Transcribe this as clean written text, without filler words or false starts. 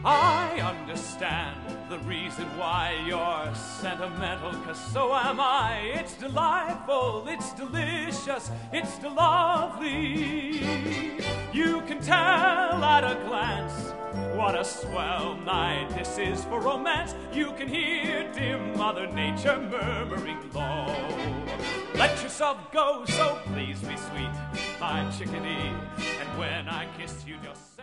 I understand the reason why you're sentimental, 'cause so am I. It's delightful, it's delicious, it's lovely. You can tell at a glance what a swell night this is for romance. You can hear dim Mother Nature murmuring low. Let yourself go, so please be sweet, my chickadee. And when I kiss you, just